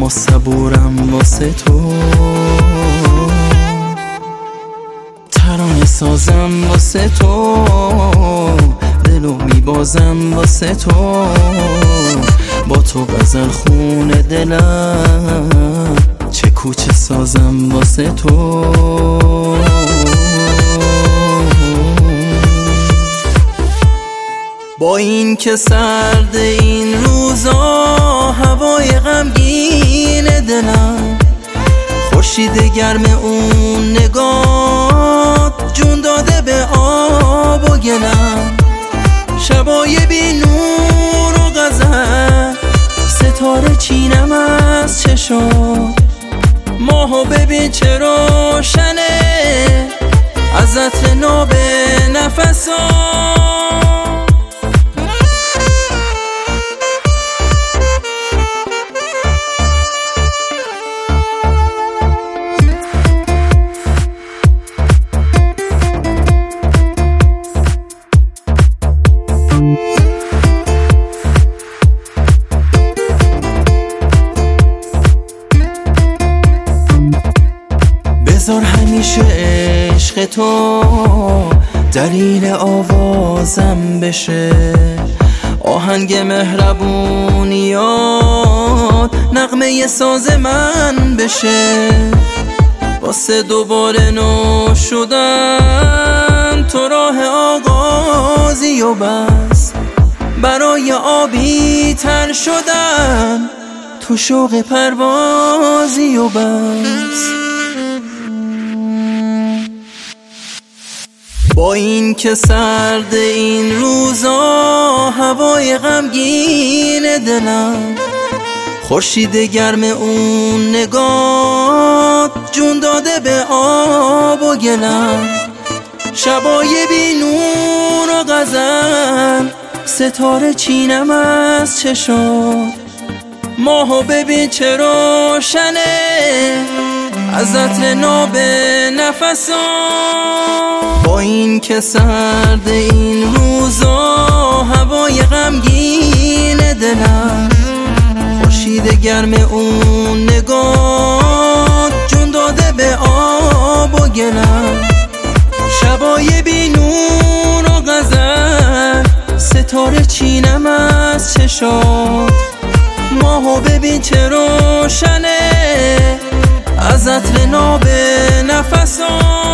اما صبورم واسه تو، ترانه سازم واسه تو، دلو میبازم واسه تو، با تو غزل خون دلم، چه کوچه سازم واسه تو. با این که سرد این روزا، هوای غمگین دلم، خورشید گرم اون نگاه، جون داده به آب و گلم، شبای بی نور و غزل، ستاره چینم از چشم، ماهو ببین چه روشنه، از عطر ناب نفسام. بذار همیشه عشق تو دلیل آوازم بشه، آهنگ مهربونیات نغمه ساز من بشه، واسه دوباره نو شدن تو راه آغازی و بس، برای آبی تر شدن تو شوق پروازی و بس. با این که سرد این روزا، هوای غمگین دلم، خورشید گرم اون نگاه، جون داده به آب و گلم، شبای بی نور و غزل، ستاره چینم از چشم، ماهو ببین چه روشنه، از عطر ناب نفسام. با این که سرد این روزا، هوای غمگین دلم، خورشید گرم اون نگاه، جون داده به آب و گلم، شبای بی نور و غزل، ستاره چینم از چشات، ماهو ببین چه روشنه، از عطر ناب نفسام.